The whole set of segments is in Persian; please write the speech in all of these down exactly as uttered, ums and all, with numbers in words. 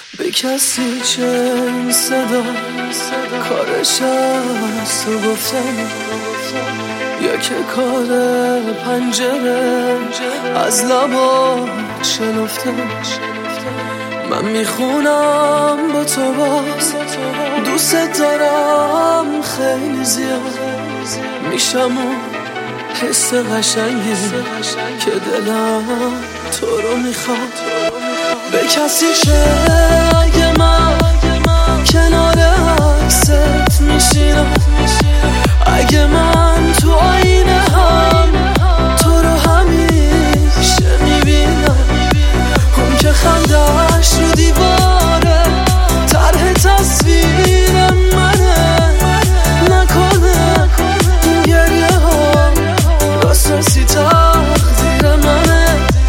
به کسی چه این صدا کارش از تو گفتن، یا که کار پنجره از لبا شنفتن. من میخونم با تو باز دوست دارم خیلی زیاد، میشم اون حس قشنگی که دلم تو رو میخواد. به کسی شه اگه من کنار عکست میشینم، اگه من تو آینه هم تو رو همیشه میبینم، اون که خندش رو دیواره طرح تصویر منه، نکنه این گریه ها راست رسی تقدیر منه،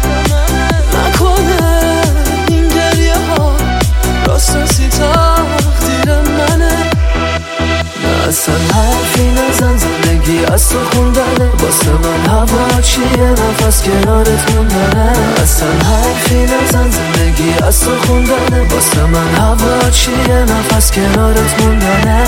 نکنه این گریه ها راست رسی تقدیر منه. نه اصلا حرفی نزن، زندگی از تو خوندنه، واسه من هوا چیه نفس کنارت موندنه. اصلا حرفی نزن، زندگی از تو خوندنه، واسه من هوا چیه نفس کنارت موندنه.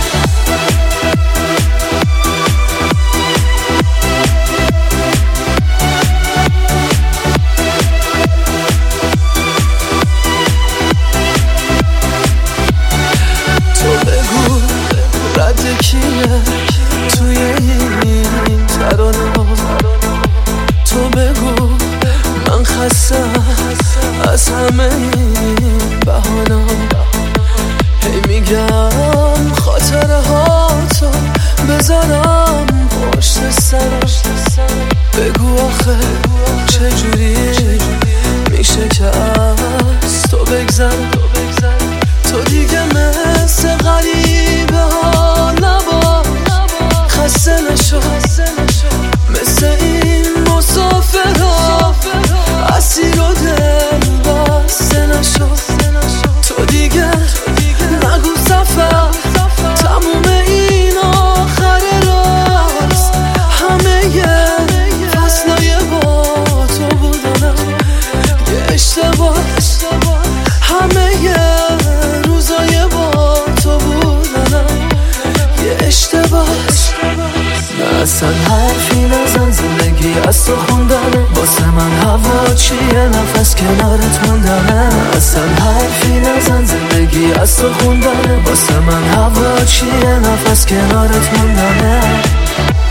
رد کیه توی این ترانه ها، تو بگو من خسته از همه این بهانه ها. هی میگم خاطره ها تو بذارم پشت سرم، بگو آخه چجوری میشه که از تو بگذرم. تو دیگه مثل غریبه ها نباش، خسته نشو مثل این مسافر ها، اسیر و دل بسته نشو. تو دیگه نگو سفر تموم این آخر راست، همه یه فصلای با تو بودنم یه اشتباه، همه یه روزای با تو بودنم یه اشتباه. نه اصلا حرفی نزن، زندگی از تو خوندنه، واسه من هوا چیه نفس کنارت موندنه. اصلا حرفی نزن، زندگی از تو خوندنه، واسه من هوا چیه نفس کنارت موندنه.